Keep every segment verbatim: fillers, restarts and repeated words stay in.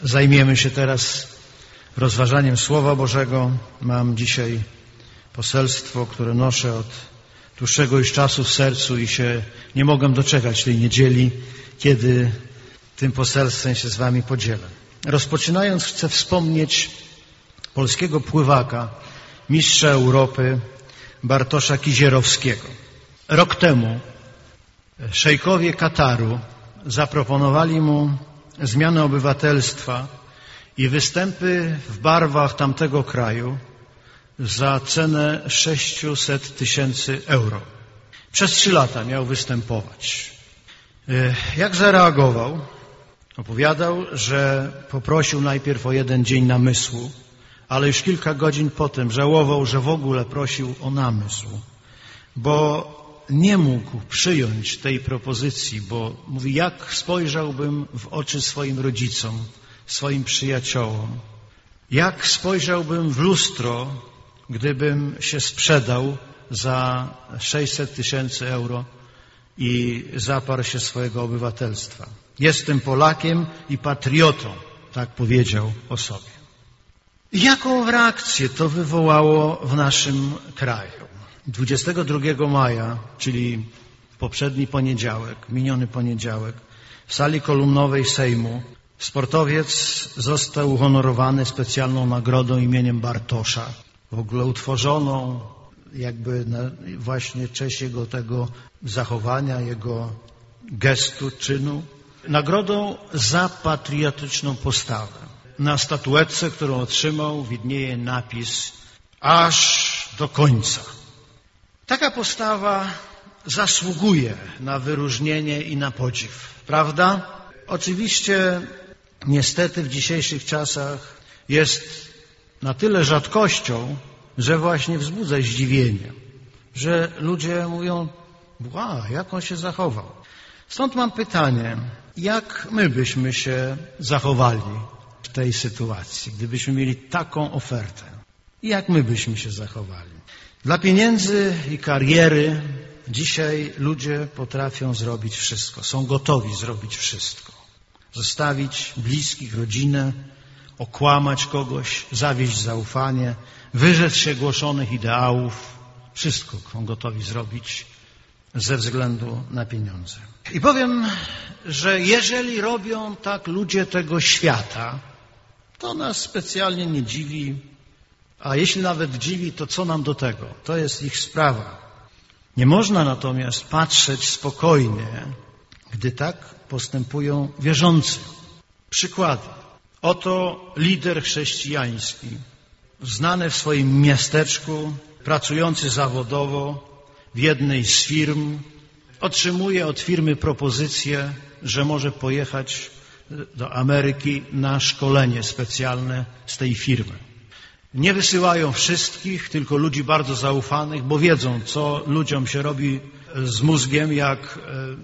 Zajmiemy się teraz rozważaniem Słowa Bożego. Mam dzisiaj poselstwo, które noszę od dłuższego już czasu w sercu i się nie mogę doczekać tej niedzieli, kiedy tym poselstwem się z wami podzielę. Rozpoczynając, chcę wspomnieć polskiego pływaka, mistrza Europy Bartosza Kizierowskiego. Rok temu szejkowie Kataru zaproponowali mu zmianę obywatelstwa i występy w barwach tamtego kraju za cenę sześćset tysięcy euro. Przez trzy lata miał występować. Jak zareagował? Opowiadał, że poprosił najpierw o jeden dzień namysłu, ale już kilka godzin potem żałował, że w ogóle prosił o namysł, bo nie mógł przyjąć tej propozycji, bo mówi, jak spojrzałbym w oczy swoim rodzicom, swoim przyjaciołom, jak spojrzałbym w lustro, gdybym się sprzedał za sześćset tysięcy euro i zaparł się swojego obywatelstwa. Jestem Polakiem i patriotą, tak powiedział o sobie. Jaką reakcję to wywołało w naszym kraju? dwudziestego drugiego maja, czyli poprzedni poniedziałek, miniony poniedziałek, w sali kolumnowej Sejmu sportowiec został uhonorowany specjalną nagrodą imieniem Bartosza, w ogóle utworzoną jakby na właśnie cześć jego tego zachowania, jego gestu, czynu, nagrodą za patriotyczną postawę. Na statuetce, którą otrzymał, widnieje napis aż do końca. Taka postawa zasługuje na wyróżnienie i na podziw, prawda? Oczywiście, niestety w dzisiejszych czasach jest na tyle rzadkością, że właśnie wzbudza zdziwienie, że ludzie mówią, wow, jak on się zachował. Stąd mam pytanie, jak my byśmy się zachowali w tej sytuacji, gdybyśmy mieli taką ofertę? Jak my byśmy się zachowali? Dla pieniędzy i kariery dzisiaj ludzie potrafią zrobić wszystko, są gotowi zrobić wszystko. Zostawić bliskich, rodzinę, okłamać kogoś, zawieść zaufanie, wyrzec się głoszonych ideałów. Wszystko są gotowi zrobić ze względu na pieniądze. I powiem, że jeżeli robią tak ludzie tego świata, to nas specjalnie nie dziwi, a jeśli nawet dziwi, to co nam do tego? To jest ich sprawa. Nie można natomiast patrzeć spokojnie, gdy tak postępują wierzący. Przykłady. Oto lider chrześcijański, znany w swoim miasteczku, pracujący zawodowo w jednej z firm, otrzymuje od firmy propozycję, że może pojechać do Ameryki na szkolenie specjalne z tej firmy. Nie wysyłają wszystkich, tylko ludzi bardzo zaufanych, bo wiedzą, co ludziom się robi z mózgiem, jak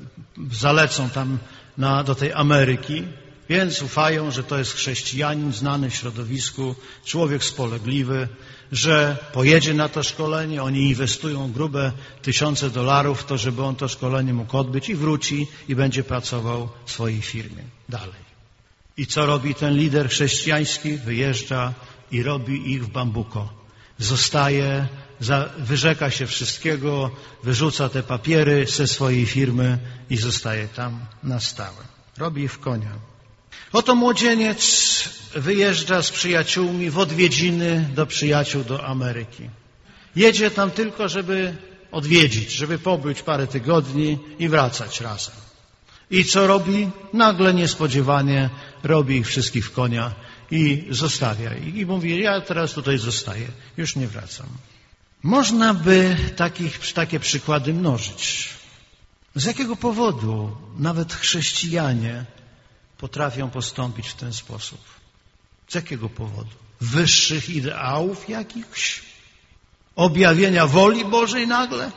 zalecą tam na, do tej Ameryki, więc ufają, że to jest chrześcijanin znany w środowisku, człowiek spolegliwy, że pojedzie na to szkolenie, oni inwestują grube tysiące dolarów w to, żeby on to szkolenie mógł odbyć i wróci i będzie pracował w swojej firmie dalej. I co robi ten lider chrześcijański? Wyjeżdża i robi ich w bambuko. Zostaje, za, wyrzeka się wszystkiego, wyrzuca te papiery ze swojej firmy i zostaje tam na stałe. Robi ich w konia. Oto młodzieniec wyjeżdża z przyjaciółmi w odwiedziny do przyjaciół do Ameryki. Jedzie tam tylko, żeby odwiedzić, żeby pobyć parę tygodni i wracać razem. I co robi? Nagle, niespodziewanie robi ich wszystkich w konia i zostawia ich. I mówi, ja teraz tutaj zostaję, już nie wracam. Można by takich, takie przykłady mnożyć. Z jakiego powodu nawet chrześcijanie potrafią postąpić w ten sposób? Z jakiego powodu? Wyższych ideałów jakichś? Objawienia woli Bożej nagle?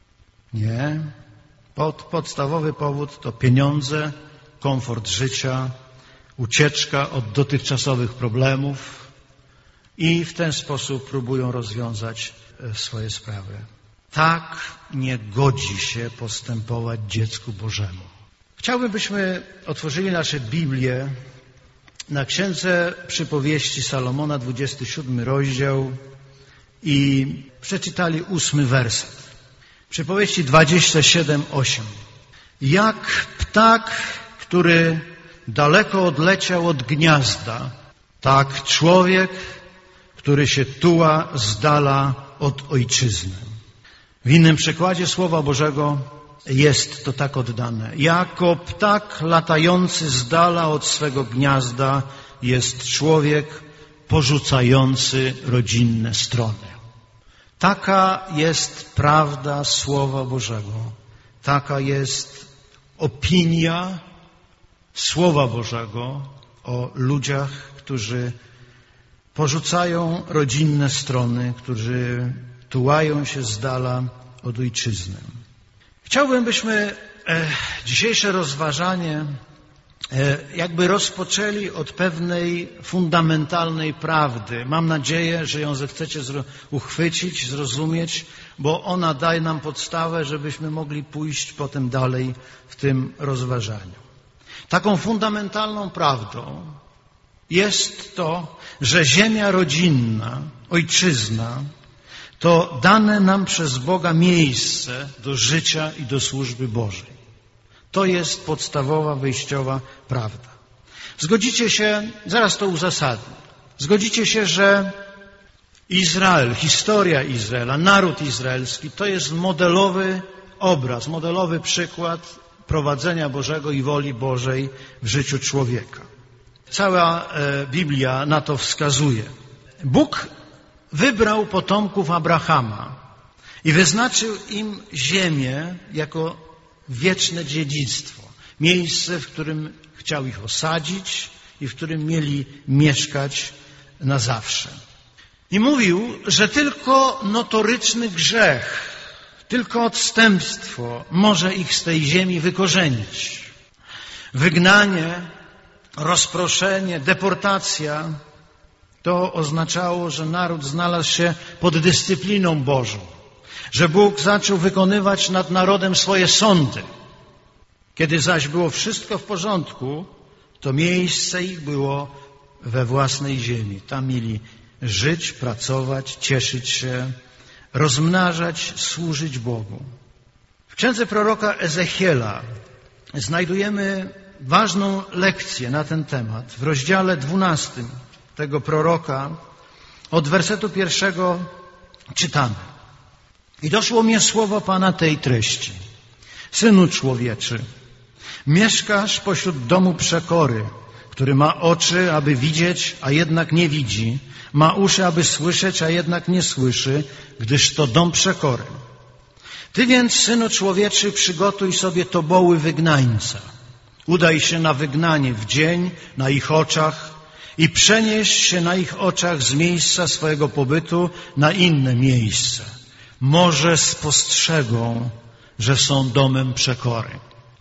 Nie. Pod, podstawowy powód to pieniądze, komfort życia, ucieczka od dotychczasowych problemów i w ten sposób próbują rozwiązać swoje sprawy. Tak nie godzi się postępować dziecku Bożemu. Chciałbym, byśmy otworzyli nasze Biblię na Księdze Przypowieści Salomona, dwudziesty siódmy rozdział i przeczytali ósmy werset. Przypowieści dwadzieścia siedem, osiem. Jak ptak, który daleko odleciał od gniazda, tak człowiek, który się tuła z dala od ojczyzny. W innym przekładzie Słowa Bożego jest to tak oddane. Jako ptak latający z dala od swego gniazda jest człowiek porzucający rodzinne strony. Taka jest prawda Słowa Bożego. Taka jest opinia Słowa Bożego o ludziach, którzy porzucają rodzinne strony, którzy tułają się z dala od ojczyzny. Chciałbym, byśmy e, dzisiejsze rozważanie e, jakby rozpoczęli od pewnej fundamentalnej prawdy. Mam nadzieję, że ją zechcecie zro- uchwycić, zrozumieć, bo ona daje nam podstawę, żebyśmy mogli pójść potem dalej w tym rozważaniu. Taką fundamentalną prawdą jest to, że ziemia rodzinna, ojczyzna, to dane nam przez Boga miejsce do życia i do służby Bożej. To jest podstawowa, wyjściowa prawda. Zgodzicie się, zaraz to uzasadnię, zgodzicie się, że Izrael, historia Izraela, naród izraelski to jest modelowy obraz, modelowy przykład prowadzenia Bożego i woli Bożej w życiu człowieka. Cała e, Biblia na to wskazuje. Bóg wybrał potomków Abrahama i wyznaczył im ziemię jako wieczne dziedzictwo. Miejsce, w którym chciał ich osadzić i w którym mieli mieszkać na zawsze. I mówił, że tylko notoryczny grzech, tylko odstępstwo może ich z tej ziemi wykorzenić. Wygnanie, rozproszenie, deportacja to oznaczało, że naród znalazł się pod dyscypliną Bożą, że Bóg zaczął wykonywać nad narodem swoje sądy. Kiedy zaś było wszystko w porządku, to miejsce ich było we własnej ziemi. Tam mieli żyć, pracować, cieszyć się, rozmnażać, służyć Bogu. W księdze proroka Ezechiela znajdujemy ważną lekcję na ten temat. W rozdziale dwunastym tego proroka od wersetu pierwszego czytamy. I doszło mnie słowo Pana tej treści. Synu człowieczy, mieszkasz pośród domu przekory, który ma oczy, aby widzieć, a jednak nie widzi, ma uszy, aby słyszeć, a jednak nie słyszy, gdyż to dom przekory. Ty więc, synu człowieczy, przygotuj sobie toboły wygnańca. Udaj się na wygnanie w dzień, na ich oczach i przenieś się na ich oczach z miejsca swojego pobytu na inne miejsce. Może spostrzegą, że są domem przekory.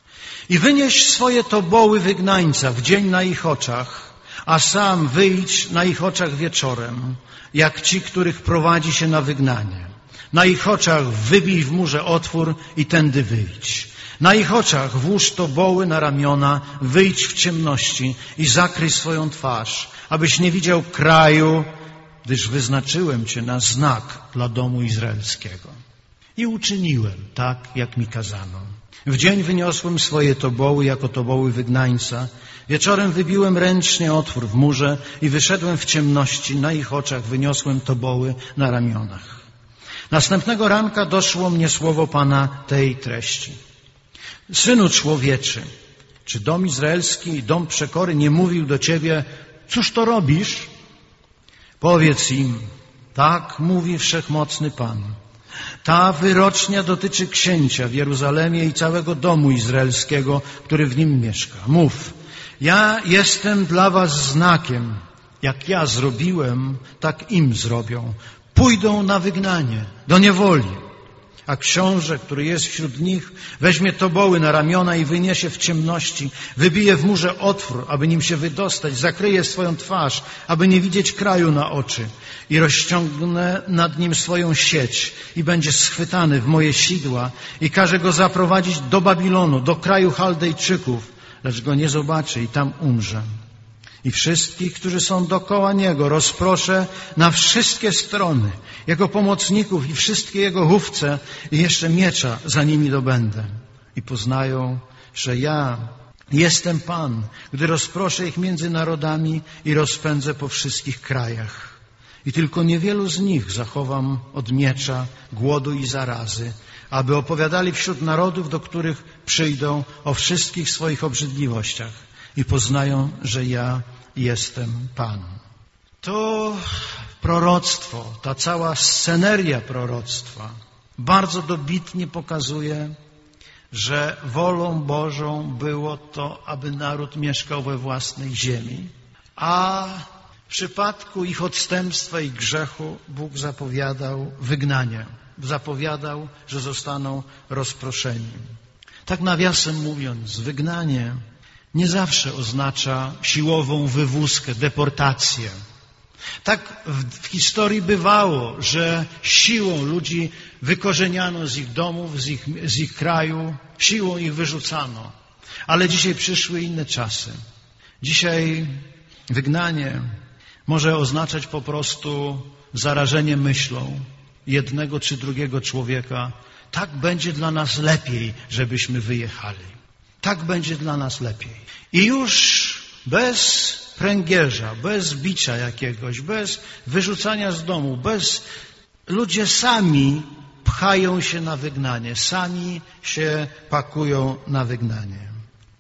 I wynieś swoje toboły wygnańca w dzień na ich oczach, a sam wyjdź na ich oczach wieczorem, jak ci, których prowadzi się na wygnanie. Na ich oczach wybij w murze otwór i tędy wyjdź. Na ich oczach włóż toboły na ramiona, wyjdź w ciemności i zakryj swoją twarz, abyś nie widział kraju, gdyż wyznaczyłem Cię na znak dla domu izraelskiego. I uczyniłem tak, jak mi kazano. W dzień wyniosłem swoje toboły jako toboły wygnańca. Wieczorem wybiłem ręcznie otwór w murze i wyszedłem w ciemności. Na ich oczach wyniosłem toboły na ramionach. Następnego ranka doszło mnie słowo Pana tej treści. Synu człowieczy, czy dom izraelski i dom przekory nie mówił do ciebie, cóż to robisz? Powiedz im, tak mówi Wszechmocny Pan. Ta wyrocznia dotyczy księcia w Jeruzalemie i całego domu izraelskiego, który w nim mieszka. Mów, ja jestem dla was znakiem. Jak ja zrobiłem, tak im zrobią. Pójdą na wygnanie, do niewoli. A książę, który jest wśród nich, weźmie toboły na ramiona i wyniesie w ciemności, wybije w murze otwór, aby nim się wydostać, zakryje swoją twarz, aby nie widzieć kraju na oczy i rozciągnę nad nim swoją sieć i będzie schwytany w moje sidła i każę go zaprowadzić do Babilonu, do kraju Chaldejczyków, lecz go nie zobaczy i tam umrze. I wszystkich, którzy są dokoła Niego, rozproszę na wszystkie strony. Jego pomocników i wszystkie Jego chówce i jeszcze miecza za nimi dobędę. I poznają, że ja jestem Pan, gdy rozproszę ich między narodami i rozpędzę po wszystkich krajach. I tylko niewielu z nich zachowam od miecza, głodu i zarazy, aby opowiadali wśród narodów, do których przyjdą, o wszystkich swoich obrzydliwościach i poznają, że ja jestem Pan. To proroctwo, ta cała sceneria proroctwa bardzo dobitnie pokazuje, że wolą Bożą było to, aby naród mieszkał we własnej ziemi, a w przypadku ich odstępstwa i grzechu Bóg zapowiadał wygnanie. Zapowiadał, że zostaną rozproszeni. Tak nawiasem mówiąc, wygnanie nie zawsze oznacza siłową wywózkę, deportację. Tak w, w historii bywało, że siłą ludzi wykorzeniano z ich domów, z ich, z ich kraju, siłą ich wyrzucano. Ale dzisiaj przyszły inne czasy. Dzisiaj wygnanie może oznaczać po prostu zarażenie myślą jednego czy drugiego człowieka. Tak będzie dla nas lepiej, żebyśmy wyjechali. Tak będzie dla nas lepiej. I już bez pręgierza, bez bicia jakiegoś, bez wyrzucania z domu, bez... Ludzie sami pchają się na wygnanie, sami się pakują na wygnanie.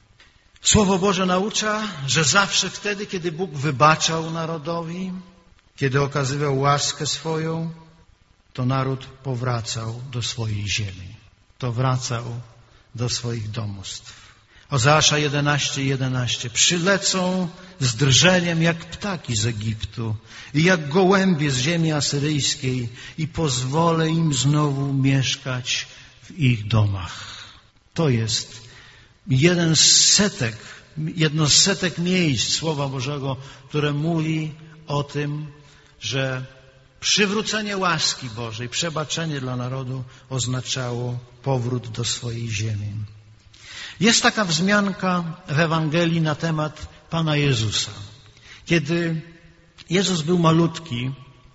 Słowo Boże naucza, że zawsze wtedy, kiedy Bóg wybaczał narodowi, kiedy okazywał łaskę swoją, to naród powracał do swojej ziemi. To wracał do swoich domostw. Ozeasza jedenaście, jedenaście. Przylecą z drżeniem jak ptaki z Egiptu i jak gołębie z ziemi asyryjskiej i pozwolę im znowu mieszkać w ich domach. To jest jeden z setek, jedno z setek miejsc Słowa Bożego, które mówi o tym, że przywrócenie łaski Bożej, przebaczenie dla narodu oznaczało powrót do swojej ziemi. Jest taka wzmianka w Ewangelii na temat Pana Jezusa. Kiedy Jezus był malutki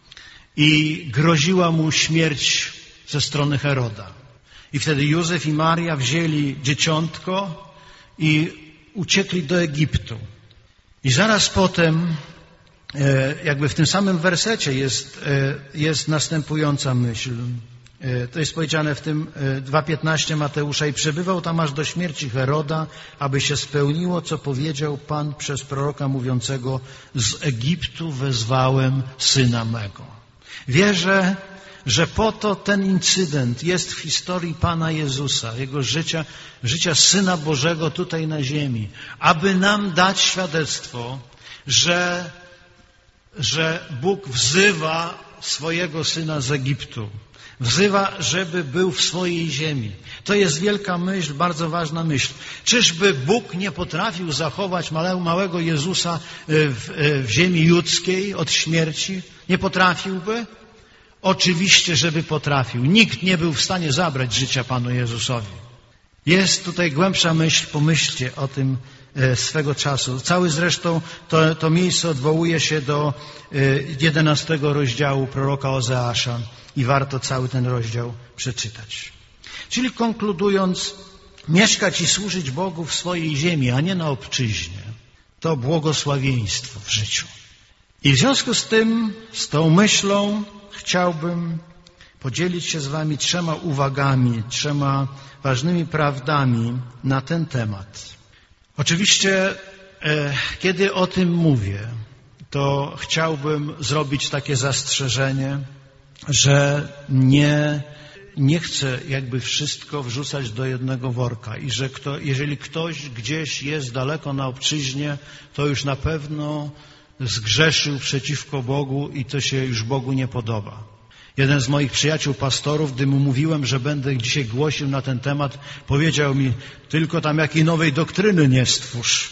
i groziła mu śmierć ze strony Heroda. I wtedy Józef i Maria wzięli dzieciątko i uciekli do Egiptu. I zaraz potem, jakby w tym samym wersecie jest, jest następująca myśl. To jest powiedziane w tym dwa piętnaście Mateusza. I przebywał tam aż do śmierci Heroda, aby się spełniło, co powiedział Pan przez proroka mówiącego: z Egiptu wezwałem syna mego. Wierzę, że po to ten incydent jest w historii Pana Jezusa, Jego życia, życia Syna Bożego tutaj na ziemi, aby nam dać świadectwo, że, że Bóg wzywa swojego Syna z Egiptu. Wzywa, żeby był w swojej ziemi. To jest wielka myśl, bardzo ważna myśl. Czyżby Bóg nie potrafił zachować małego Jezusa w, w ziemi judzkiej od śmierci? Nie potrafiłby? Oczywiście, żeby potrafił. Nikt nie był w stanie zabrać życia Panu Jezusowi. Jest tutaj głębsza myśl, pomyślcie o tym swego czasu. Cały zresztą to, to miejsce odwołuje się do jedenastego rozdziału proroka Ozeasza i warto cały ten rozdział przeczytać. Czyli konkludując, mieszkać i służyć Bogu w swojej ziemi, a nie na obczyźnie, to błogosławieństwo w życiu. I w związku z tym, z tą myślą chciałbym podzielić się z wami trzema uwagami, trzema ważnymi prawdami na ten temat. Oczywiście, e, kiedy o tym mówię, to chciałbym zrobić takie zastrzeżenie, że nie, nie chcę jakby wszystko wrzucać do jednego worka i że kto, jeżeli ktoś gdzieś jest daleko na obczyźnie, to już na pewno zgrzeszył przeciwko Bogu i to się już Bogu nie podoba. Jeden z moich przyjaciół pastorów, gdy mu mówiłem, że będę dzisiaj głosił na ten temat, powiedział mi: tylko tam jakiej nowej doktryny nie stwórz.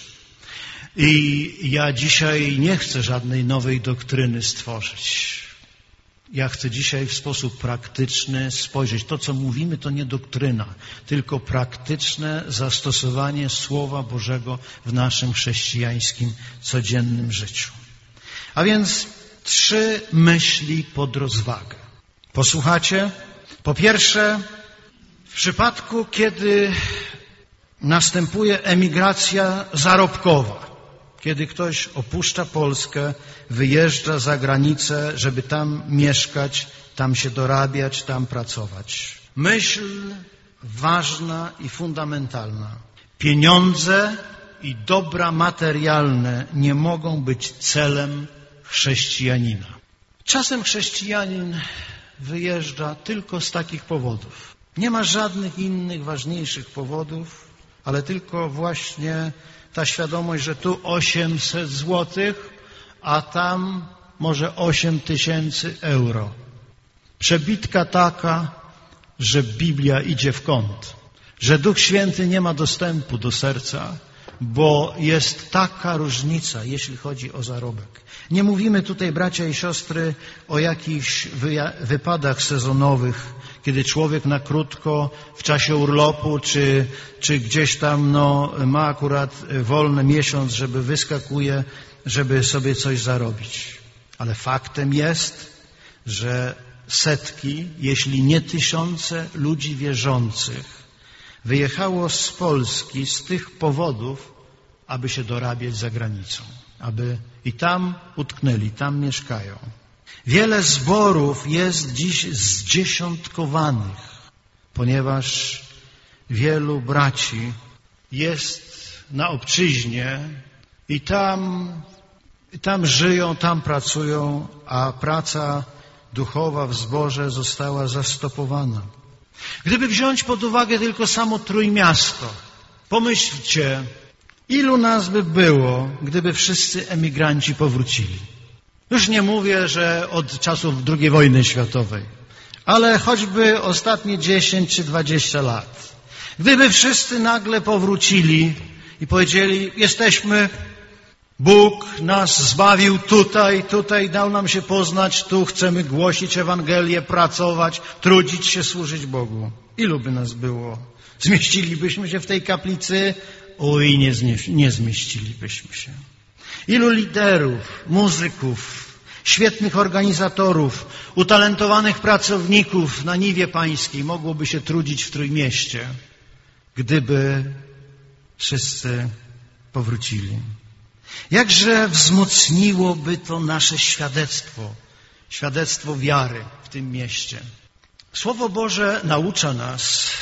I ja dzisiaj nie chcę żadnej nowej doktryny stworzyć. Ja chcę dzisiaj w sposób praktyczny spojrzeć. To, co mówimy, to nie doktryna, tylko praktyczne zastosowanie Słowa Bożego w naszym chrześcijańskim, codziennym życiu. A więc trzy myśli pod rozwagę. Posłuchacie? Po pierwsze, w przypadku, kiedy następuje emigracja zarobkowa, kiedy ktoś opuszcza Polskę, wyjeżdża za granicę, żeby tam mieszkać, tam się dorabiać, tam pracować. Myśl ważna i fundamentalna. Pieniądze i dobra materialne nie mogą być celem chrześcijanina. Czasem chrześcijanin wyjeżdża tylko z takich powodów. Nie ma żadnych innych ważniejszych powodów, ale tylko właśnie ta świadomość, że tu osiemset złotych, a tam może osiem tysięcy euro. Przebitka taka, że Biblia idzie w kąt, że Duch Święty nie ma dostępu do serca, bo jest taka różnica, jeśli chodzi o zarobek. Nie mówimy tutaj, bracia i siostry, o jakichś wypadach sezonowych, kiedy człowiek na krótko w czasie urlopu, czy, czy gdzieś tam no, ma akurat wolny miesiąc, żeby wyskakuje, żeby sobie coś zarobić. Ale faktem jest, że setki, jeśli nie tysiące ludzi wierzących wyjechało z Polski z tych powodów, aby się dorabiać za granicą, aby i tam utknęli, tam mieszkają. Wiele zborów jest dziś zdziesiątkowanych, ponieważ wielu braci jest na obczyźnie i tam, i tam żyją, tam pracują, a praca duchowa w zborze została zastopowana. Gdyby wziąć pod uwagę tylko samo Trójmiasto, pomyślcie, ilu nas by było, gdyby wszyscy emigranci powrócili. Już nie mówię, że od czasów drugiej wojny światowej, ale choćby ostatnie dziesięć czy dwadzieścia lat. Gdyby wszyscy nagle powrócili i powiedzieli, jesteśmy, Bóg nas zbawił tutaj, tutaj dał nam się poznać, tu chcemy głosić Ewangelię, pracować, trudzić się, służyć Bogu. Ilu by nas było? Zmieścilibyśmy się w tej kaplicy? Oj, nie, nie zmieścilibyśmy się. Ilu liderów, muzyków, świetnych organizatorów, utalentowanych pracowników na niwie pańskiej mogłoby się trudzić w Trójmieście, gdyby wszyscy powrócili. Jakże wzmocniłoby to nasze świadectwo, świadectwo wiary w tym mieście. Słowo Boże naucza nas,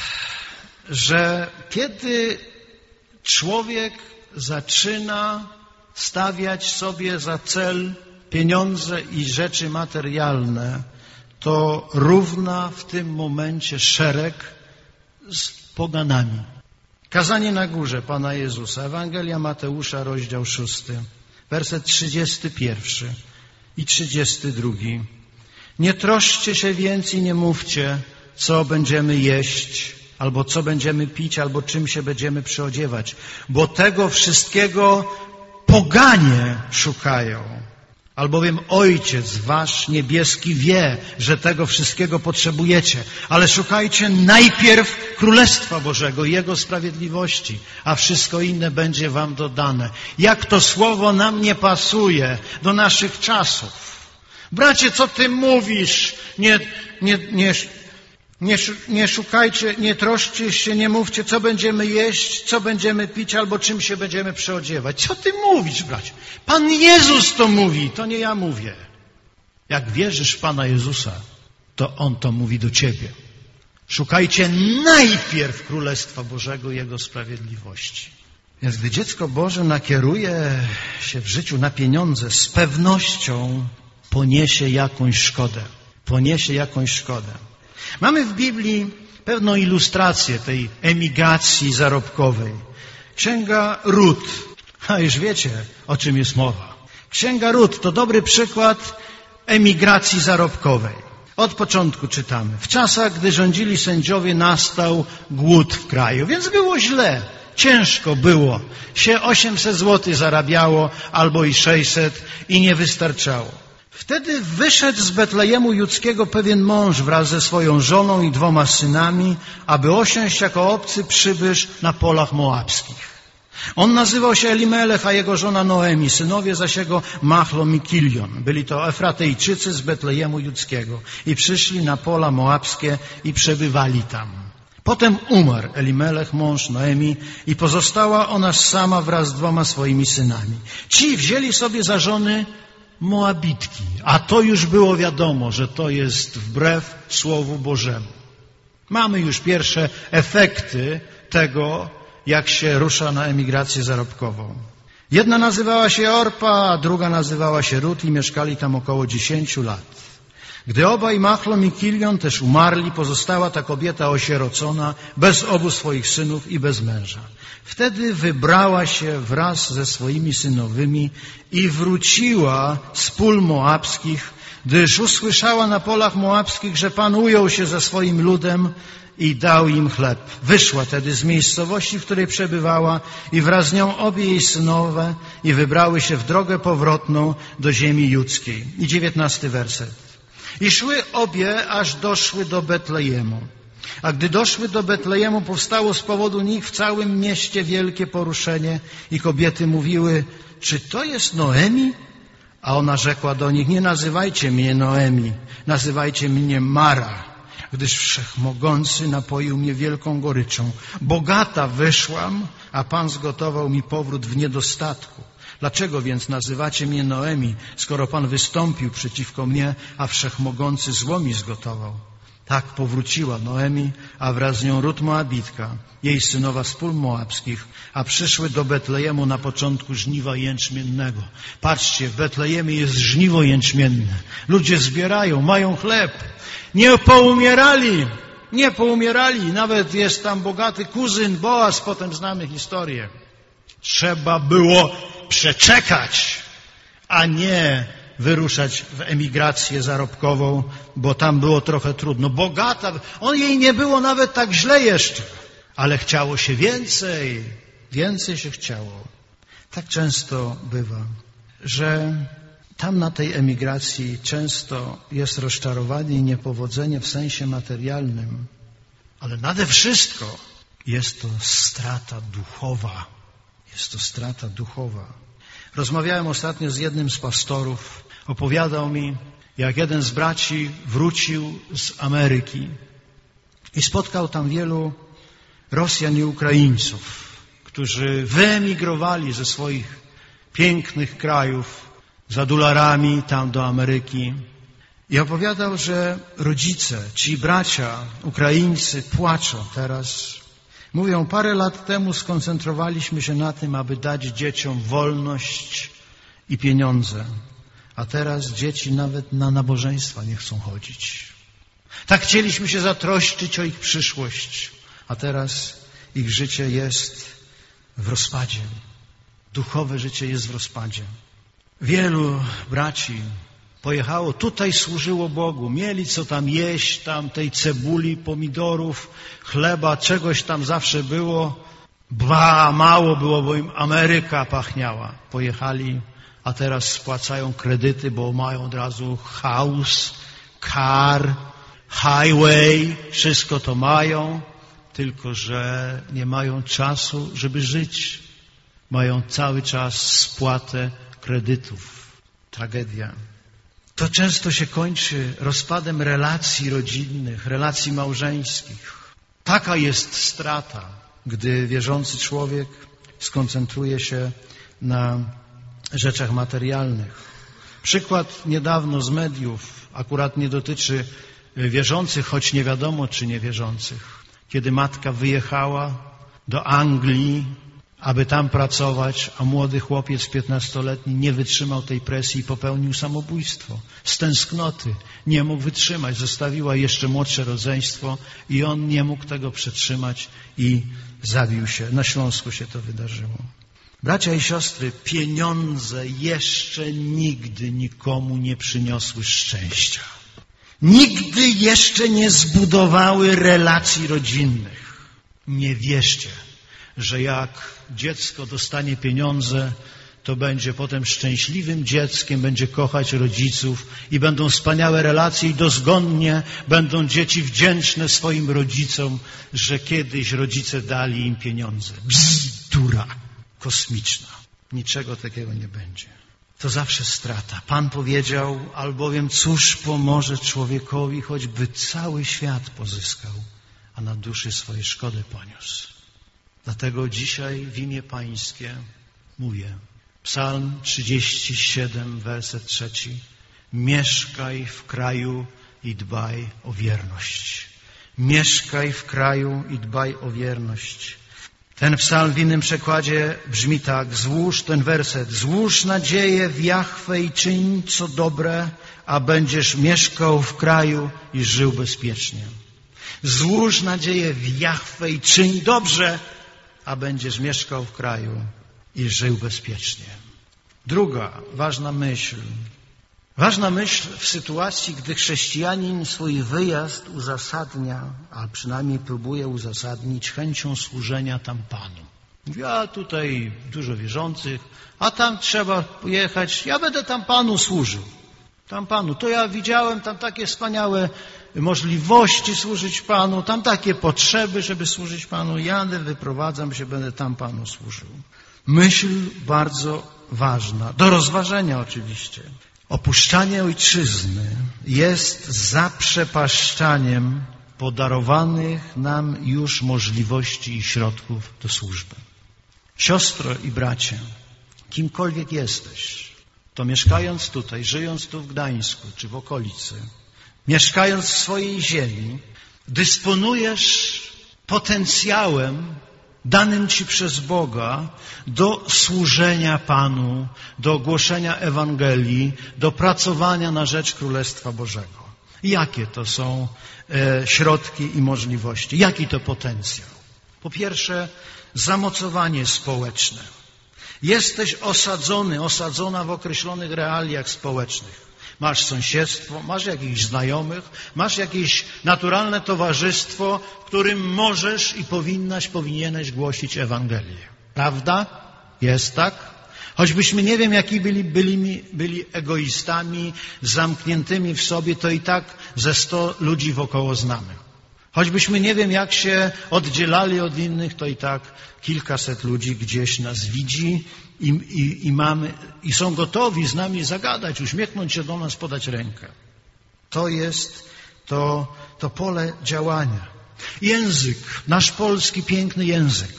że kiedy człowiek zaczyna stawiać sobie za cel pieniądze i rzeczy materialne, to równa w tym momencie szereg z poganami. Kazanie na górze Pana Jezusa, Ewangelia Mateusza, rozdział szósty, werset trzydziesty pierwszy i trzydziesty drugi. Nie troszcie się więc i nie mówcie, co będziemy jeść, albo co będziemy pić, albo czym się będziemy przyodziewać, bo tego wszystkiego poganie szukają. Albowiem Ojciec wasz niebieski wie, że tego wszystkiego potrzebujecie. Ale szukajcie najpierw Królestwa Bożego i Jego sprawiedliwości, a wszystko inne będzie wam dodane. Jak to słowo nam nie pasuje do naszych czasów. Bracie, co ty mówisz? Nie, nie, nie, nie, nie szukajcie, nie troszcie się, nie mówcie, co będziemy jeść, co będziemy pić, albo czym się będziemy przeodziewać. Co ty mówisz, bracie? Pan Jezus to mówi, to nie ja mówię. Jak wierzysz w Pana Jezusa, to On to mówi do ciebie. Szukajcie najpierw Królestwa Bożego i Jego sprawiedliwości. Więc gdy dziecko Boże nakieruje się w życiu na pieniądze, z pewnością poniesie jakąś szkodę. Poniesie jakąś szkodę. Mamy w Biblii pewną ilustrację tej emigracji zarobkowej. Księga Rut. A już wiecie, o czym jest mowa. Księga Rut to dobry przykład emigracji zarobkowej. Od początku czytamy. W czasach, gdy rządzili sędziowie, nastał głód w kraju, więc było źle. Ciężko było. Się osiemset złotych zarabiało, albo i sześćset i nie wystarczało. Wtedy wyszedł z Betlejemu Judzkiego pewien mąż wraz ze swoją żoną i dwoma synami, aby osiąść jako obcy przybysz na polach moabskich. On nazywał się Elimelech, a jego żona Noemi, synowie zaś jego Machlon i Kilion. Byli to Efratejczycy z Betlejemu Judzkiego i przyszli na pola moabskie i przebywali tam. Potem umarł Elimelech, mąż Noemi, i pozostała ona sama wraz z dwoma swoimi synami. Ci wzięli sobie za żony Moabitki, a to już było wiadomo, że to jest wbrew Słowu Bożemu. Mamy już pierwsze efekty tego, jak się rusza na emigrację zarobkową. Jedna nazywała się Orpa, a druga nazywała się Rut i mieszkali tam około dziesięciu lat. Gdy obaj Machlon i Kilion też umarli, pozostała ta kobieta osierocona, bez obu swoich synów i bez męża. Wtedy wybrała się wraz ze swoimi synowymi i wróciła z pól moabskich, gdyż usłyszała na polach moabskich, że Pan ujął się ze swoim ludem i dał im chleb. Wyszła tedy z miejscowości, w której przebywała, i wraz z nią obie jej synowe i wybrały się w drogę powrotną do ziemi judzkiej. I dziewiętnasty werset. I szły obie, aż doszły do Betlejemu. A gdy doszły do Betlejemu, powstało z powodu nich w całym mieście wielkie poruszenie i kobiety mówiły, czy to jest Noemi? A ona rzekła do nich, nie nazywajcie mnie Noemi, nazywajcie mnie Mara, gdyż Wszechmogący napoił mnie wielką goryczą. Bogata wyszłam, a Pan zgotował mi powrót w niedostatku. Dlaczego więc nazywacie mnie Noemi, skoro Pan wystąpił przeciwko mnie, a Wszechmogący zło mi zgotował? Tak powróciła Noemi, a wraz z nią Rut Moabitka, jej synowa z pól moabskich, a przyszły do Betlejemu na początku żniwa jęczmiennego. Patrzcie, w Betlejemie jest żniwo jęczmienne. Ludzie zbierają, mają chleb. Nie poumierali, nie poumierali. Nawet jest tam bogaty kuzyn Boaz, potem znamy historię. Trzeba było przeczekać, a nie wyruszać w emigrację zarobkową, bo tam było trochę trudno. Bogata, on jej nie było nawet tak źle jeszcze, ale chciało się więcej, więcej się chciało. Tak często bywa, że tam na tej emigracji często jest rozczarowanie i niepowodzenie w sensie materialnym, ale nade wszystko jest to strata duchowa. Jest to strata duchowa. Rozmawiałem ostatnio z jednym z pastorów. Opowiadał mi, jak jeden z braci wrócił z Ameryki i spotkał tam wielu Rosjan i Ukraińców, którzy wyemigrowali ze swoich pięknych krajów za dolarami tam do Ameryki. I opowiadał, że rodzice, ci bracia Ukraińcy płaczą teraz. Mówią, parę lat temu skoncentrowaliśmy się na tym, aby dać dzieciom wolność i pieniądze. A teraz dzieci nawet na nabożeństwa nie chcą chodzić. Tak chcieliśmy się zatroszczyć o ich przyszłość. A teraz ich życie jest w rozpadzie. Duchowe życie jest w rozpadzie. Wielu braci pojechało, tutaj służyło Bogu. Mieli co tam jeść, tam tej cebuli, pomidorów, chleba, czegoś tam zawsze było. Ba, mało było, bo im Ameryka pachniała. Pojechali, a teraz spłacają kredyty, bo mają od razu house, car, highway, wszystko to mają, tylko że nie mają czasu, żeby żyć. Mają cały czas spłatę kredytów. Tragedia. To często się kończy rozpadem relacji rodzinnych, relacji małżeńskich. Taka jest strata, gdy wierzący człowiek skoncentruje się na rzeczach materialnych. Przykład niedawno z mediów, akurat nie dotyczy wierzących, choć nie wiadomo czy niewierzących. Kiedy matka wyjechała do Anglii, aby tam pracować, a młody chłopiec piętnastoletni nie wytrzymał tej presji i popełnił samobójstwo. Z tęsknoty nie mógł wytrzymać. Zostawiła jeszcze młodsze rodzeństwo i on nie mógł tego przetrzymać i zabił się. Na Śląsku się to wydarzyło. Bracia i siostry, pieniądze jeszcze nigdy nikomu nie przyniosły szczęścia. Nigdy jeszcze nie zbudowały relacji rodzinnych. Nie wierzcie, że jak dziecko dostanie pieniądze, to będzie potem szczęśliwym dzieckiem, będzie kochać rodziców i będą wspaniałe relacje i dozgonnie będą dzieci wdzięczne swoim rodzicom, że kiedyś rodzice dali im pieniądze. Bzdura kosmiczna. Niczego takiego nie będzie. To zawsze strata. Pan powiedział, albowiem cóż pomoże człowiekowi, choćby cały świat pozyskał, a na duszy swojej szkody poniósł. Dlatego dzisiaj w imię Pańskie mówię. Psalm trzydzieści siedem, werset trzeci. Mieszkaj w kraju i dbaj o wierność. Mieszkaj w kraju i dbaj o wierność. Ten psalm w innym przekładzie brzmi tak. Złóż ten werset. Złóż nadzieję w Jahwe i czyń co dobre, a będziesz mieszkał w kraju i żył bezpiecznie. Złóż nadzieję w Jahwe i czyń dobrze, a będziesz mieszkał w kraju i żył bezpiecznie. Druga ważna myśl. Ważna myśl w sytuacji, gdy chrześcijanin swój wyjazd uzasadnia, a przynajmniej próbuje uzasadnić chęcią służenia tam Panu. Mówi, a tutaj dużo wierzących, a tam trzeba pojechać, ja będę tam Panu służył. Tam Panu, to ja widziałem tam takie wspaniałe możliwości służyć Panu, tam takie potrzeby, żeby służyć Panu. Jadę, wyprowadzam się, będę tam Panu służył. Myśl bardzo ważna, do rozważenia oczywiście. Opuszczanie ojczyzny jest zaprzepaszczaniem podarowanych nam już możliwości i środków do służby. Siostro i bracie, kimkolwiek jesteś, to mieszkając tutaj, żyjąc tu w Gdańsku czy w okolicy, mieszkając w swojej ziemi, dysponujesz potencjałem danym Ci przez Boga do służenia Panu, do ogłoszenia Ewangelii, do pracowania na rzecz Królestwa Bożego. Jakie to są e, środki i możliwości? Jaki to potencjał? Po pierwsze, zamocowanie społeczne. Jesteś osadzony, osadzona w określonych realiach społecznych. Masz sąsiedztwo, masz jakichś znajomych, masz jakieś naturalne towarzystwo, w którym możesz i powinnaś, powinieneś głosić Ewangelię. Prawda? Jest tak? Choćbyśmy nie wiem, jaki byli, byli, byli egoistami, zamkniętymi w sobie, to i tak ze sto ludzi wokoło znamy. Choćbyśmy nie wiem, jak się oddzielali od innych, to i tak kilkaset ludzi gdzieś nas widzi i, i, i, mamy, i są gotowi z nami zagadać, uśmiechnąć się do nas, podać rękę. To jest to, to pole działania. Język, nasz polski piękny język.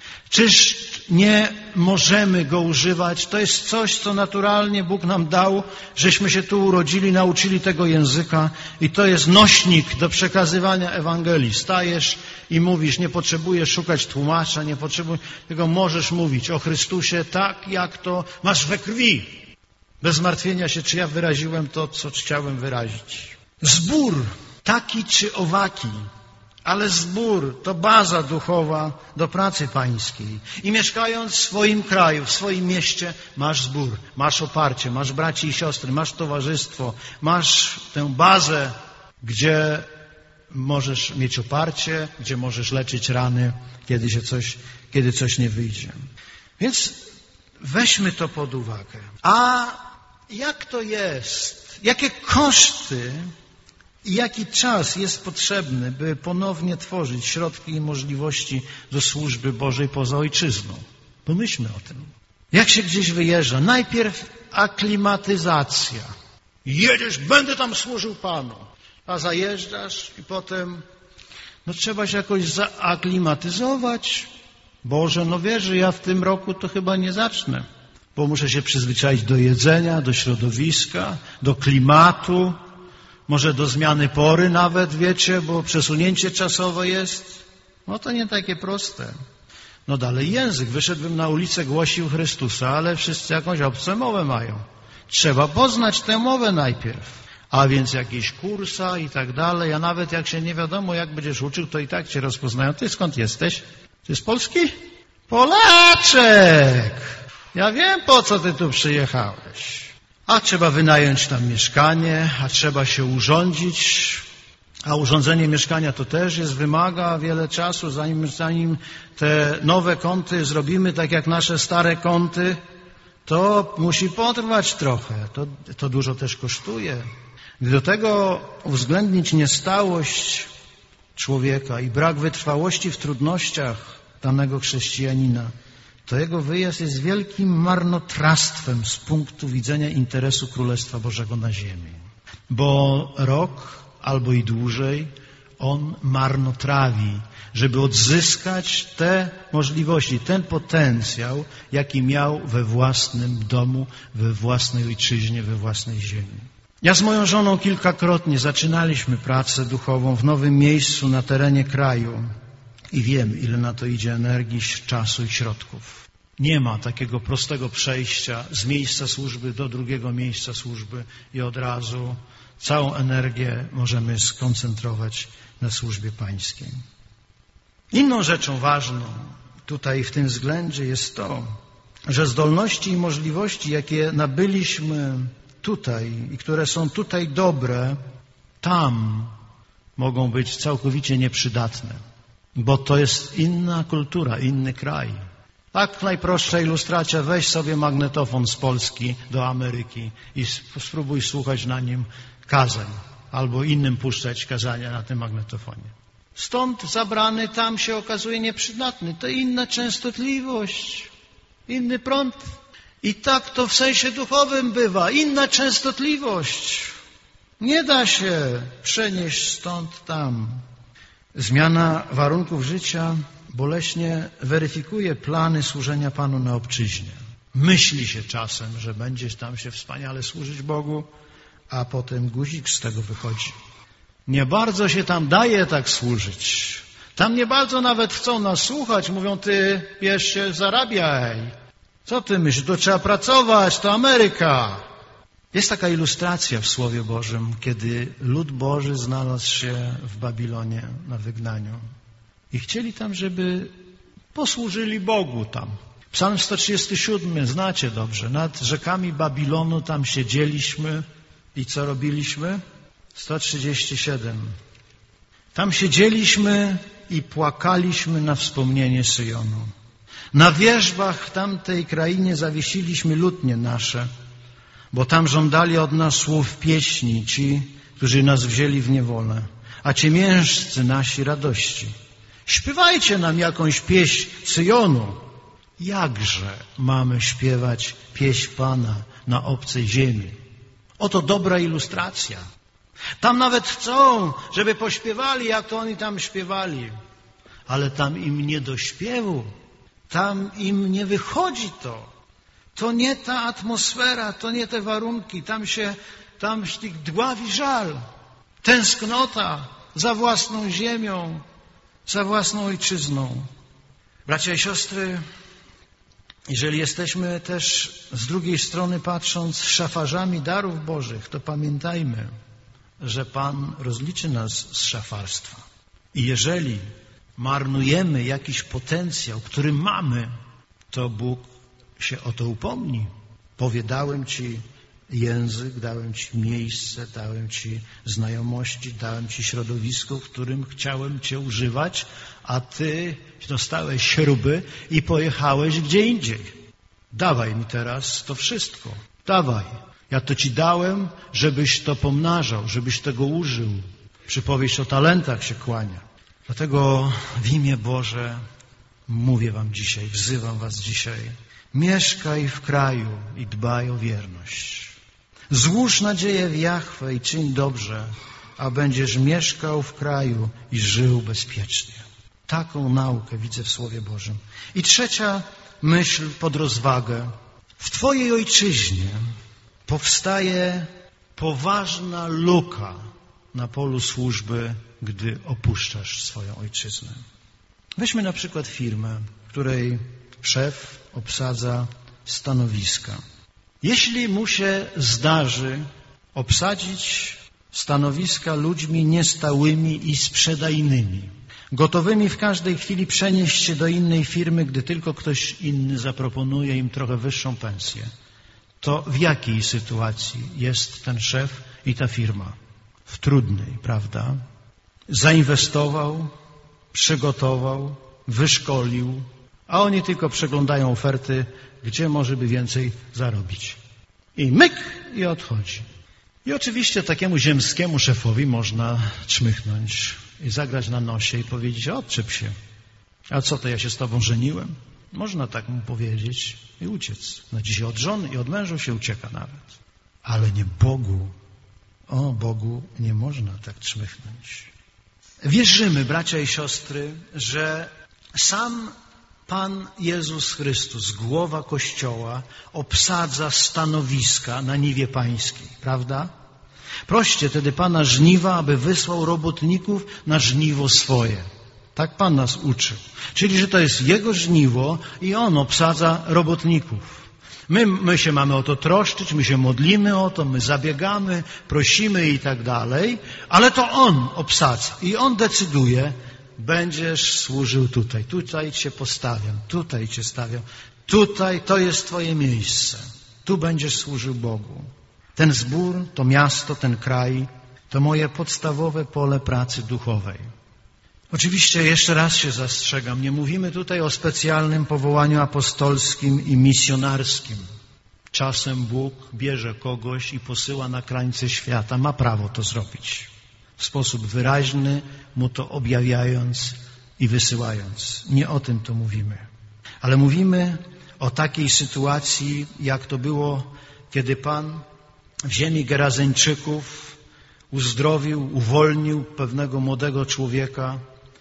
Czyż nie możemy go używać? To jest coś, co naturalnie Bóg nam dał, żeśmy się tu urodzili, nauczyli tego języka i to jest nośnik do przekazywania Ewangelii. Stajesz i mówisz, nie potrzebujesz szukać tłumacza, nie potrzebujesz, tylko możesz mówić o Chrystusie tak, jak to masz we krwi. Bez zmartwienia się, czy ja wyraziłem to, co chciałem wyrazić. Zbór, taki czy owaki, ale zbór to baza duchowa do pracy pańskiej. I mieszkając w swoim kraju, w swoim mieście, masz zbór, masz oparcie, masz braci i siostry, masz towarzystwo, masz tę bazę, gdzie możesz mieć oparcie, gdzie możesz leczyć rany, kiedy się coś, kiedy coś nie wyjdzie. Więc weźmy to pod uwagę. A jak to jest? Jakie koszty i jaki czas jest potrzebny, by ponownie tworzyć środki i możliwości do służby Bożej poza ojczyzną? Pomyślmy o tym. Jak się gdzieś wyjeżdża? Najpierw aklimatyzacja. Jedziesz, będę tam służył Panu. A zajeżdżasz i potem no trzeba się jakoś zaaklimatyzować. Boże, no wiesz, że ja w tym roku to chyba nie zacznę, bo muszę się przyzwyczaić do jedzenia, do środowiska, do klimatu, może do zmiany pory nawet, wiecie, bo przesunięcie czasowe jest. No to nie takie proste. No dalej język. Wyszedłbym na ulicę, głosił Chrystusa, ale wszyscy jakąś obcą mowę mają. Trzeba poznać tę mowę najpierw. A więc jakieś kursa i tak dalej. A nawet jak się nie wiadomo, jak będziesz uczył, to i tak cię rozpoznają. Ty skąd jesteś? Ty z Polski? Polaczek! Ja wiem, po co ty tu przyjechałeś. A trzeba wynająć tam mieszkanie, a trzeba się urządzić. A urządzenie mieszkania to też jest, wymaga wiele czasu, zanim, zanim te nowe kąty zrobimy, tak jak nasze stare kąty, to musi potrwać trochę, to, to dużo też kosztuje. Gdy do tego uwzględnić niestałość człowieka i brak wytrwałości w trudnościach danego chrześcijanina, to jego wyjazd jest wielkim marnotrawstwem z punktu widzenia interesu Królestwa Bożego na ziemi. Bo rok albo i dłużej on marnotrawi, żeby odzyskać te możliwości, ten potencjał, jaki miał we własnym domu, we własnej ojczyźnie, we własnej ziemi. Ja z moją żoną kilkakrotnie zaczynaliśmy pracę duchową w nowym miejscu na terenie kraju i wiem, ile na to idzie energii, czasu i środków. Nie ma takiego prostego przejścia z miejsca służby do drugiego miejsca służby i od razu całą energię możemy skoncentrować na służbie pańskiej. Inną rzeczą ważną tutaj w tym względzie jest to, że zdolności i możliwości, jakie nabyliśmy tutaj i które są tutaj dobre, tam mogą być całkowicie nieprzydatne, bo to jest inna kultura, inny kraj. Tak najprostsza ilustracja, weź sobie magnetofon z Polski do Ameryki i spróbuj słuchać na nim kazań albo innym puszczać kazania na tym magnetofonie. Stąd zabrany tam się okazuje nieprzydatny. To inna częstotliwość, inny prąd. I tak to w sensie duchowym bywa. Inna częstotliwość. Nie da się przenieść stąd tam. Zmiana warunków życia boleśnie weryfikuje plany służenia Panu na obczyźnie. Myśli się czasem, że będziesz tam się wspaniale służyć Bogu, a potem guzik z tego wychodzi. Nie bardzo się tam daje tak służyć. Tam nie bardzo nawet chcą nas słuchać. Mówią, ty bierz się, zarabiaj. Co ty myślisz? To trzeba pracować, to Ameryka. Jest taka ilustracja w Słowie Bożym, kiedy lud Boży znalazł się w Babilonie na wygnaniu. I chcieli tam, żeby posłużyli Bogu tam. Psalm sto trzydziesty siódmy, znacie dobrze. Nad rzekami Babilonu tam siedzieliśmy i co robiliśmy? sto trzydzieści siedem. Tam siedzieliśmy i płakaliśmy na wspomnienie Syjonu. Na wierzbach tamtej krainie zawiesiliśmy lutnie nasze, bo tam żądali od nas słów pieśni ci, którzy nas wzięli w niewolę, a ciemiężcy nasi radości. Śpiewajcie nam jakąś pieśń Syjonu. Jakże mamy śpiewać pieśń Pana na obcej ziemi? Oto dobra ilustracja. Tam nawet chcą, żeby pośpiewali, jak to oni tam śpiewali. Ale tam im nie do śpiewu. Tam im nie wychodzi to. To nie ta atmosfera, to nie te warunki. Tam się, tam się dławi żal. Tęsknota za własną ziemią, za własną ojczyzną. Bracia i siostry, jeżeli jesteśmy też z drugiej strony patrząc szafarzami darów Bożych, to pamiętajmy, że Pan rozliczy nas z szafarstwa. I jeżeli marnujemy jakiś potencjał, który mamy, to Bóg się o to upomni. Powie, dałem Ci język, dałem Ci miejsce, dałem Ci znajomości, dałem Ci środowisko, w którym chciałem Cię używać, a Ty dostałeś śruby i pojechałeś gdzie indziej. Dawaj mi teraz to wszystko. Dawaj. Ja to Ci dałem, żebyś to pomnażał, żebyś tego użył. Przypowieść o talentach się kłania. Dlatego w imię Boże mówię Wam dzisiaj, wzywam Was dzisiaj. Mieszkaj w kraju i dbaj o wierność. Złóż nadzieję w Jahwe i czyń dobrze, a będziesz mieszkał w kraju i żył bezpiecznie. Taką naukę widzę w Słowie Bożym. I trzecia myśl pod rozwagę. W Twojej ojczyźnie powstaje poważna luka na polu służby, gdy opuszczasz swoją ojczyznę. Weźmy na przykład firmę, której szef obsadza stanowiska. Jeśli mu się zdarzy obsadzić stanowiska ludźmi niestałymi i sprzedajnymi, gotowymi w każdej chwili przenieść się do innej firmy, gdy tylko ktoś inny zaproponuje im trochę wyższą pensję, to w jakiej sytuacji jest ten szef i ta firma? W trudnej, prawda? Zainwestował, przygotował, wyszkolił, a oni tylko przeglądają oferty, gdzie może by więcej zarobić. I myk, i odchodzi. I oczywiście takiemu ziemskiemu szefowi można czmychnąć i zagrać na nosie i powiedzieć, odczep się. A co to, ja się z tobą żeniłem? Można tak mu powiedzieć i uciec. No dzisiaj od żony i od mężów się ucieka nawet. Ale nie Bogu. O Bogu nie można tak czmychnąć. Wierzymy, bracia i siostry, że sam Pan Jezus Chrystus, głowa Kościoła, obsadza stanowiska na niwie pańskiej, prawda? Proście tedy Pana żniwa, aby wysłał robotników na żniwo swoje. Tak Pan nas uczy. Czyli, że to jest Jego żniwo i On obsadza robotników. My, my się mamy o to troszczyć, my się modlimy o to, my zabiegamy, prosimy i tak dalej, ale to On obsadza i On decyduje, będziesz służył tutaj, tutaj Cię postawiam, tutaj Cię stawiam, tutaj to jest Twoje miejsce, tu będziesz służył Bogu. Ten zbór, to miasto, ten kraj, to moje podstawowe pole pracy duchowej. Oczywiście jeszcze raz się zastrzegam, nie mówimy tutaj o specjalnym powołaniu apostolskim i misjonarskim. Czasem Bóg bierze kogoś i posyła na krańce świata, ma prawo to zrobić. W sposób wyraźny mu to objawiając i wysyłając. Nie o tym to mówimy. Ale mówimy o takiej sytuacji, jak to było, kiedy Pan w ziemi Gerazeńczyków uzdrowił, uwolnił pewnego młodego człowieka,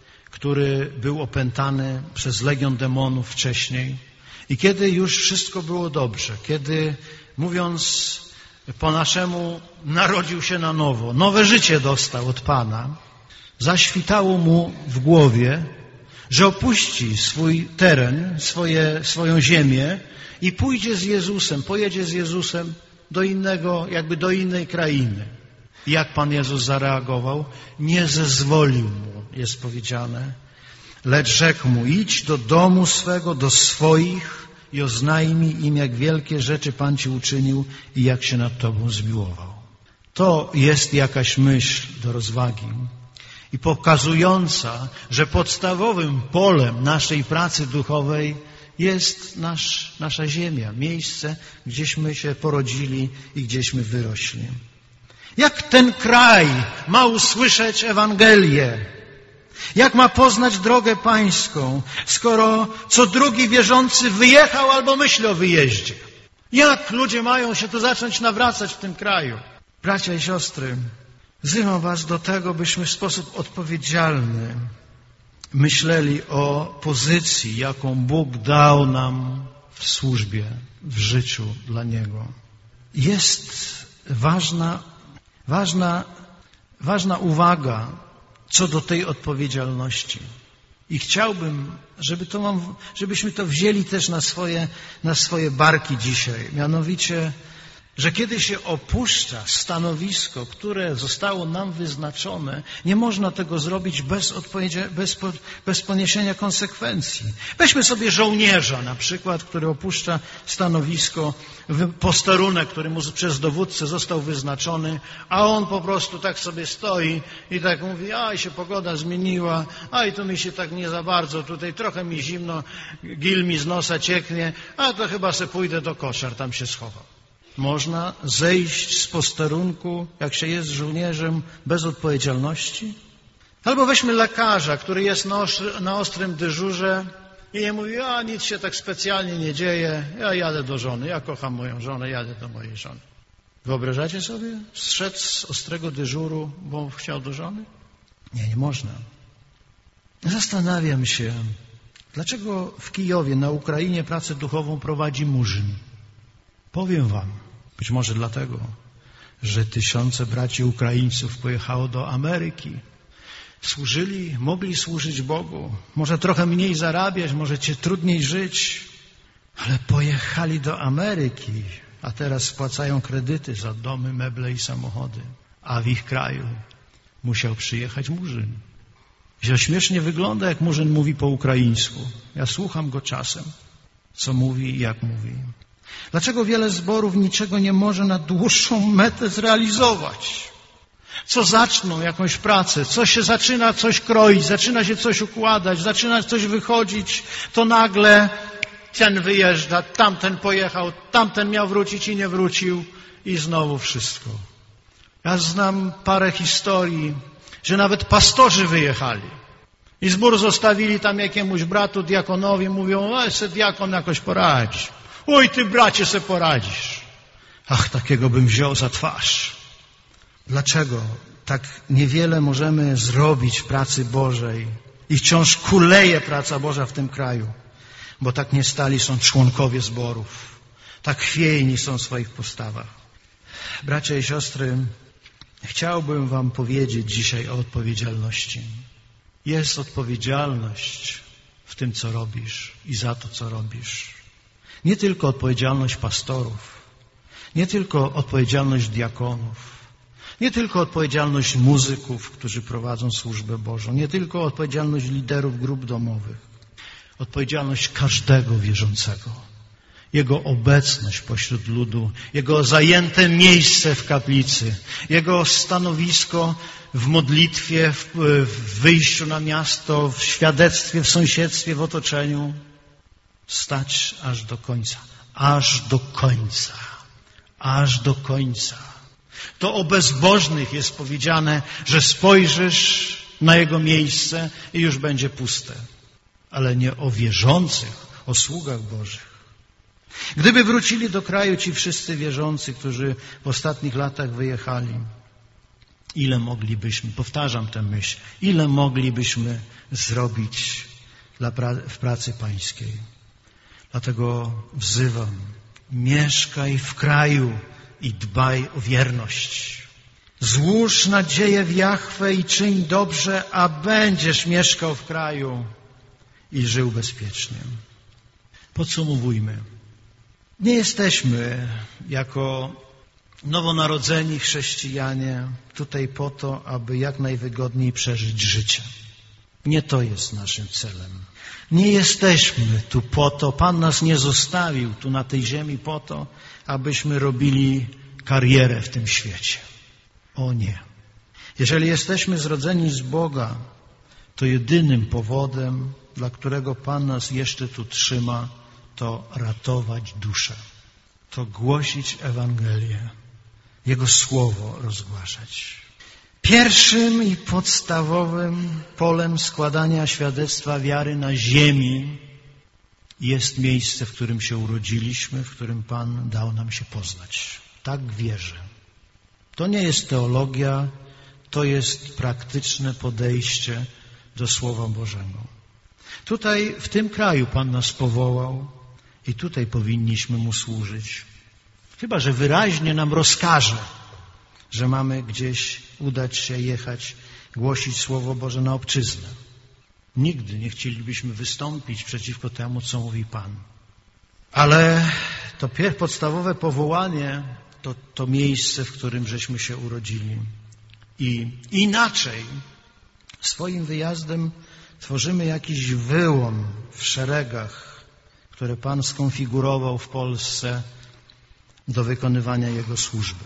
który był opętany przez legion demonów wcześniej. I kiedy już wszystko było dobrze, kiedy, mówiąc po naszemu, narodził się na nowo, nowe życie dostał od Pana, zaświtało mu w głowie, że opuści swój teren, swoje, swoją ziemię i pójdzie z Jezusem, pojedzie z Jezusem do innego, jakby do innej krainy. I jak Pan Jezus zareagował? Nie zezwolił mu, jest powiedziane, lecz rzekł mu, idź do domu swego, do swoich i oznajmij im, jak wielkie rzeczy Pan Ci uczynił i jak się nad Tobą zmiłował. To jest jakaś myśl do rozwagi i pokazująca, że podstawowym polem naszej pracy duchowej jest nasz, nasza ziemia, miejsce, gdzieśmy się porodzili i gdzieśmy wyrośli. Jak ten kraj ma usłyszeć Ewangelię? Jak ma poznać drogę pańską, skoro co drugi wierzący wyjechał albo myśli o wyjeździe? Jak ludzie mają się tu zacząć nawracać w tym kraju? Bracia i siostry, wzywam was do tego, byśmy w sposób odpowiedzialny myśleli o pozycji, jaką Bóg dał nam w służbie, w życiu dla Niego. Jest ważna, ważna, ważna uwaga co do tej odpowiedzialności. I chciałbym, żeby to mam, żebyśmy to wzięli też na swoje, na swoje barki dzisiaj. Mianowicie, że kiedy się opuszcza stanowisko, które zostało nam wyznaczone, nie można tego zrobić bez, bez, bez poniesienia konsekwencji. Weźmy sobie żołnierza na przykład, który opuszcza stanowisko, posterunek, który mu przez dowódcę został wyznaczony, a on po prostu tak sobie stoi i tak mówi, aj się pogoda zmieniła, aj tu mi się tak nie za bardzo, tutaj trochę mi zimno, gil mi z nosa cieknie, a to chyba se pójdę do koszar, tam się schowam. Można zejść z posterunku, jak się jest żołnierzem, bez odpowiedzialności? Albo weźmy lekarza, który jest na, ostry, na ostrym dyżurze i nie mówi, a nic się tak specjalnie nie dzieje, ja jadę do żony, ja kocham moją żonę, jadę do mojej żony. Wyobrażacie sobie? Zszedł z ostrego dyżuru, bo chciał do żony? Nie, nie można. Zastanawiam się, dlaczego w Kijowie, na Ukrainie, pracę duchową prowadzi Murzyn. Powiem wam, być może dlatego, że tysiące braci Ukraińców pojechało do Ameryki. Służyli, mogli służyć Bogu. Może trochę mniej zarabiać, może cię trudniej żyć, ale pojechali do Ameryki, a teraz spłacają kredyty za domy, meble i samochody. A w ich kraju musiał przyjechać Murzyn. I śmiesznie wygląda, jak Murzyn mówi po ukraińsku. Ja słucham go czasem, co mówi i jak mówi. Dlaczego wiele zborów niczego nie może na dłuższą metę zrealizować? Co zaczną jakąś pracę, co się zaczyna coś kroić, zaczyna się coś układać, zaczyna coś wychodzić, to nagle ten wyjeżdża, tamten pojechał, tamten miał wrócić i nie wrócił i znowu wszystko. Ja znam parę historii, że nawet pastorzy wyjechali i zbór zostawili tam jakiemuś bratu diakonowi, mówią, a se diakon jakoś poradzi. Oj, ty bracie se poradzisz. Ach, takiego bym wziął za twarz. Dlaczego tak niewiele możemy zrobić w pracy Bożej i wciąż kuleje praca Boża w tym kraju? Bo tak nie stali są członkowie zborów, tak chwiejni są w swoich postawach. Bracia i siostry, chciałbym wam powiedzieć dzisiaj o odpowiedzialności. Jest odpowiedzialność w tym, co robisz i za to, co robisz. Nie tylko odpowiedzialność pastorów, nie tylko odpowiedzialność diakonów, nie tylko odpowiedzialność muzyków, którzy prowadzą służbę Bożą, nie tylko odpowiedzialność liderów grup domowych, odpowiedzialność każdego wierzącego, jego obecność pośród ludu, jego zajęte miejsce w kaplicy, jego stanowisko w modlitwie, w wyjściu na miasto, w świadectwie, w sąsiedztwie, w otoczeniu. Stać aż do końca, aż do końca, aż do końca. To o bezbożnych jest powiedziane, że spojrzysz na jego miejsce i już będzie puste. Ale nie o wierzących, o sługach Bożych. Gdyby wrócili do kraju ci wszyscy wierzący, którzy w ostatnich latach wyjechali, ile moglibyśmy, powtarzam tę myśl, ile moglibyśmy zrobić dla pra- w pracy pańskiej. Dlatego wzywam, mieszkaj w kraju i dbaj o wierność. Złóż nadzieję w Jahwe i czyń dobrze, a będziesz mieszkał w kraju i żył bezpiecznie. Podsumowujmy. Nie jesteśmy jako nowonarodzeni chrześcijanie tutaj po to, aby jak najwygodniej przeżyć życie. Nie to jest naszym celem. Nie jesteśmy tu po to, Pan nas nie zostawił tu na tej ziemi po to, abyśmy robili karierę w tym świecie. O nie. Jeżeli jesteśmy zrodzeni z Boga, to jedynym powodem, dla którego Pan nas jeszcze tu trzyma, to ratować duszę, to głosić Ewangelię, Jego Słowo rozgłaszać. Pierwszym i podstawowym polem składania świadectwa wiary na ziemi jest miejsce, w którym się urodziliśmy, w którym Pan dał nam się poznać. Tak wierzę. To nie jest teologia, to jest praktyczne podejście do Słowa Bożego. Tutaj, w tym kraju Pan nas powołał i tutaj powinniśmy Mu służyć. Chyba że wyraźnie nam rozkaże, że mamy gdzieś udać się, jechać, głosić Słowo Boże na obczyznę. Nigdy nie chcielibyśmy wystąpić przeciwko temu, co mówi Pan. Ale to pierwsze podstawowe powołanie to to miejsce, w którym żeśmy się urodzili. I inaczej swoim wyjazdem tworzymy jakiś wyłom w szeregach, które Pan skonfigurował w Polsce do wykonywania Jego służby.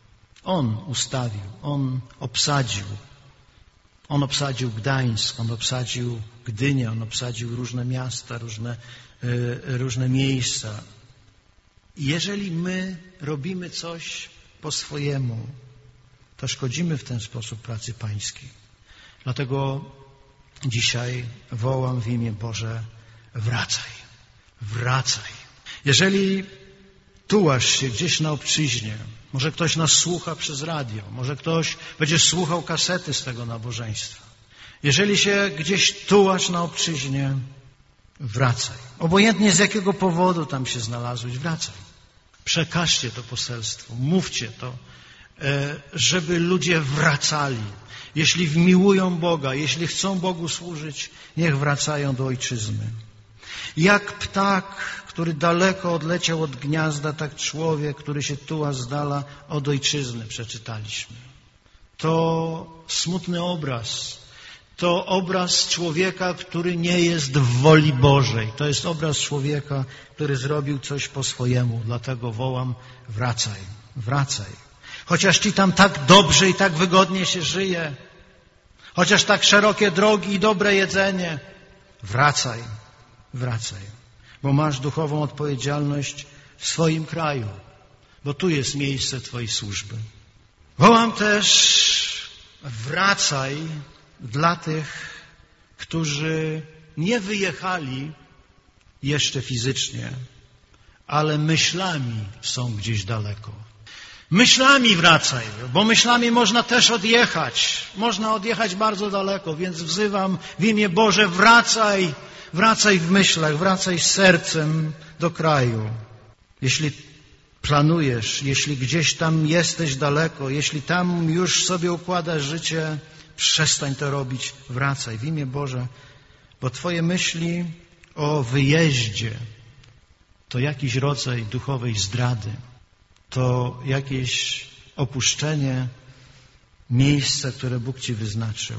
On ustawił, On obsadził. On obsadził Gdańsk, On obsadził Gdynię, On obsadził różne miasta, różne, y, różne miejsca. I jeżeli my robimy coś po swojemu, to szkodzimy w ten sposób pracy pańskiej. Dlatego dzisiaj wołam w imię Boże, wracaj, wracaj. Jeżeli tułasz się gdzieś na obczyźnie, może ktoś nas słucha przez radio, może ktoś będzie słuchał kasety z tego nabożeństwa. Jeżeli się gdzieś tułasz na obczyźnie, wracaj. Obojętnie z jakiego powodu tam się znalazłeś, wracaj. Przekażcie to poselstwo, mówcie to, żeby ludzie wracali. Jeśli miłują Boga, jeśli chcą Bogu służyć, niech wracają do ojczyzny. Jak ptak, który daleko odleciał od gniazda, tak człowiek, który się tuła z dala od ojczyzny, przeczytaliśmy. To smutny obraz. To obraz człowieka, który nie jest w woli Bożej. To jest obraz człowieka, który zrobił coś po swojemu. Dlatego wołam, wracaj, wracaj. Chociaż ci tam tak dobrze i tak wygodnie się żyje, chociaż tak szerokie drogi i dobre jedzenie, wracaj, wracaj. bo masz duchową odpowiedzialność w swoim kraju, bo tu jest miejsce Twojej służby. Wołam też: wracaj dla tych, którzy nie wyjechali jeszcze fizycznie, ale myślami są gdzieś daleko. Myślami wracaj, bo myślami można też odjechać. Można odjechać bardzo daleko, więc wzywam w imię Boże: wracaj, wracaj w myślach, wracaj z sercem do kraju. Jeśli planujesz, jeśli gdzieś tam jesteś daleko, jeśli tam już sobie układasz życie, przestań to robić, wracaj w imię Boże, bo Twoje myśli o wyjeździe to jakiś rodzaj duchowej zdrady, to jakieś opuszczenie miejsca, które Bóg Ci wyznaczył.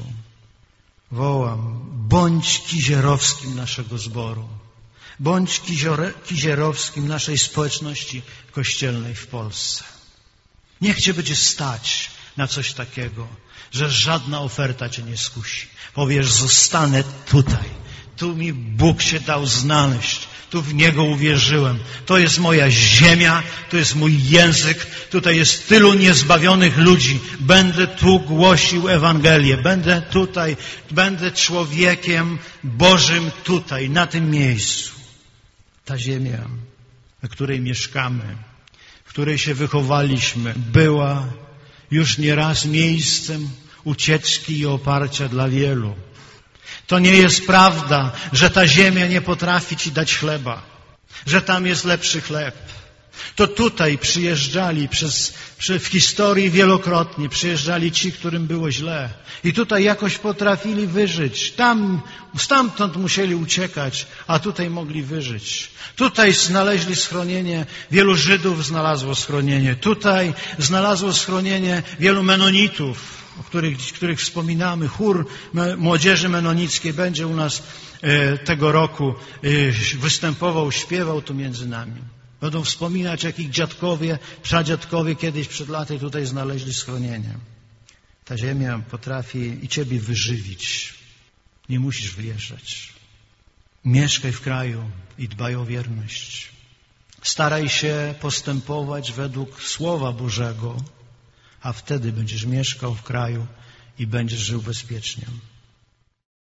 Wołam: bądź kizierowskim naszego zboru, bądź kizierowskim naszej społeczności kościelnej w Polsce. Niech Cię będzie stać na coś takiego, że żadna oferta Cię nie skusi. Powiesz: zostanę tutaj. Tu mi Bóg się dał znaleźć. Tu w Niego uwierzyłem. To jest moja ziemia, to jest mój język. Tutaj jest tylu niezbawionych ludzi. Będę tu głosił Ewangelię. Będę tutaj, będę człowiekiem Bożym tutaj, na tym miejscu. Ta ziemia, na której mieszkamy, w której się wychowaliśmy, była już nieraz miejscem ucieczki i oparcia dla wielu. To nie jest prawda, że ta ziemia nie potrafi Ci dać chleba, że tam jest lepszy chleb. To tutaj przyjeżdżali przez, przy, w historii wielokrotnie, przyjeżdżali ci, którym było źle. I tutaj jakoś potrafili wyżyć. Tam, stamtąd musieli uciekać, a tutaj mogli wyżyć. Tutaj znaleźli schronienie, wielu Żydów znalazło schronienie. Tutaj znalazło schronienie wielu Menonitów, o których, których wspominamy. Chór młodzieży menonickiej będzie u nas e, tego roku e, występował, śpiewał tu między nami. Będą wspominać, jak ich dziadkowie, pradziadkowie kiedyś przed laty tutaj znaleźli schronienie. Ta ziemia potrafi i Ciebie wyżywić. Nie musisz wyjeżdżać. Mieszkaj w kraju i dbaj o wierność. Staraj się postępować według Słowa Bożego, a wtedy będziesz mieszkał w kraju i będziesz żył bezpiecznie.